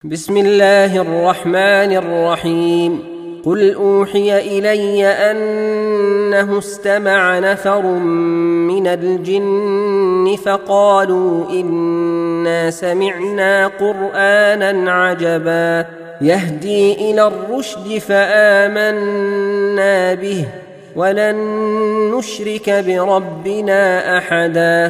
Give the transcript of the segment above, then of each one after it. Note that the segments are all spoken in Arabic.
بسم الله الرحمن الرحيم. قل أوحي إلي أنه استمع نفر من الجن فقالوا إنا سمعنا قرآنا عجبا يهدي إلى الرشد فآمنا به ولن نشرك بربنا أحدا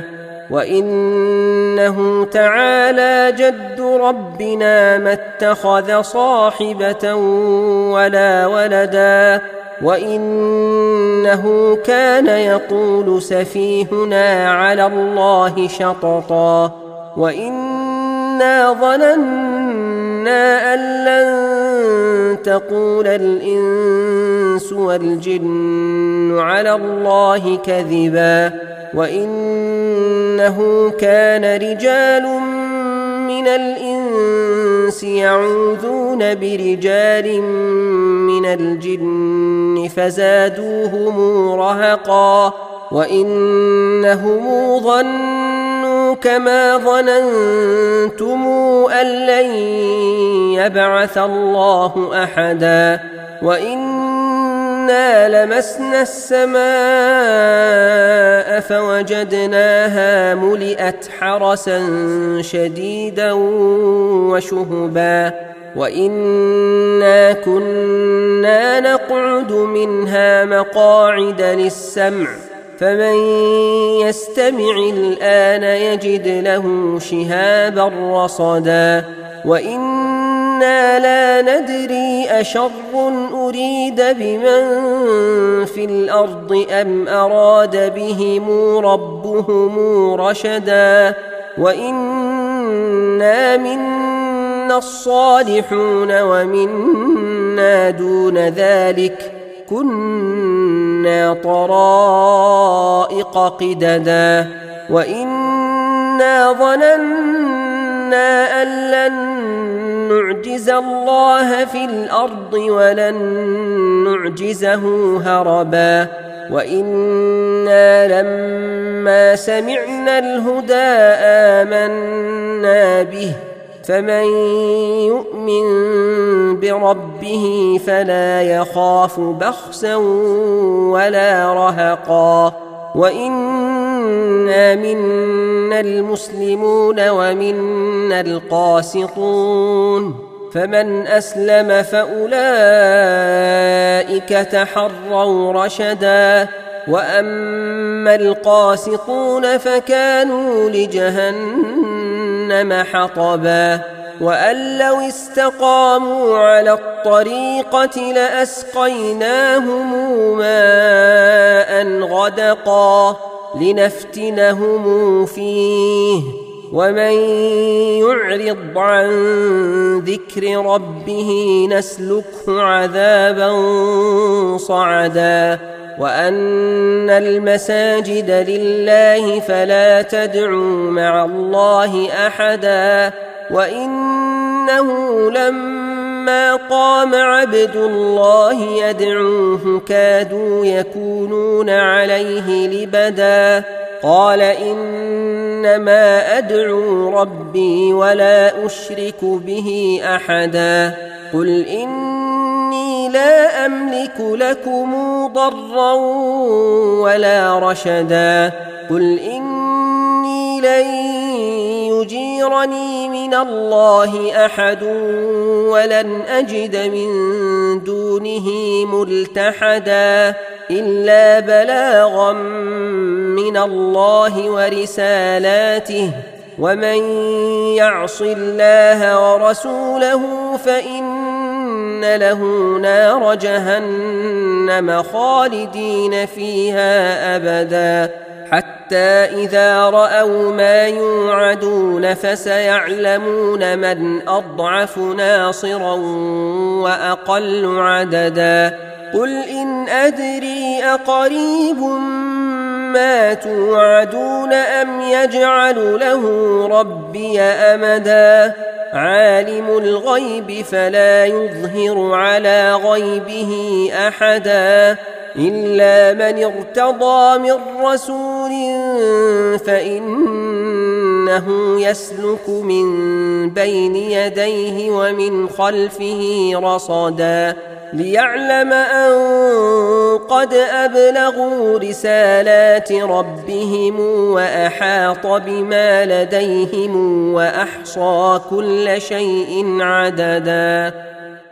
وإنه تعالى جد ربنا ما اتخذ صاحبة ولا ولدا وإنه كان يقول سفيهنا على الله شططا وإنا ظننا أن لن تقول الإنس والجن على الله كذبا وإنه كان رجال من الإنس يعوذون برجال من الجن فزادوهم رهقا وإنهم ظنوا كما ظننتم أن لن يبعث الله أحدا وإنا لمسنا السماء فوجدناها ملئت حرسا شديدا وشهبا وإنا كنا نقعد منها مقاعد للسمع فمن يستمع الآن يجد له شهابا رصدا وإنا لا ندري أشر أريد بمن في الأرض أم أراد بهم ربهم رشدا وإنا منا الصالحون ومنا دون ذلك كنا طرائق قددا وإنا ظننا أن لن نعجز الله في الأرض ولن نعجزه هربا وإنا لما سمعنا الهدى آمنا به فمن يؤمن بربه فلا يخاف بخسا ولا رهقا وإنا منا المسلمون ومنا القاسطون فمن أسلم فأولئك تحروا رشدا وأما القاسطون فكانوا لجهنم حطبا وأن لو استقاموا على الطريقة لأسقيناهم ماء غدقا لنفتنهم فيه ومن يعرض عن ذكر ربه نسلكه عذابا صعدا وأن المساجد لله فلا تدعوا مع الله أحدا وإنه لما قام عبد الله يدعوه كادوا يكونون عليه لبدا قال إنما أدعو ربي ولا أشرك به أحدا قل إني لا أملك لكم ضرا ولا رشدا قل إني لن يجيرني من الله أحد ولن أجد من دونه ملتحدا إلا بلاغا من الله ورسالاته ومن يعص الله ورسوله فإن له نار جهنم خالدين فيها أبدا حتى إذا رأوا ما يوعدون فسيعلمون من أضعف ناصرا وأقل عددا قل إن أدري أقريب ما توعدون أم يجعل له ربي أمدا عالم الغيب فلا يظهر على غيبه أحدا إلا من ارتضى من رسول فإن إنه يسلك من بين يديه ومن خلفه رصدا ليعلم أن قد أبلغوا رسالات ربهم وأحاط بما لديهم وأحصى كل شيء عددا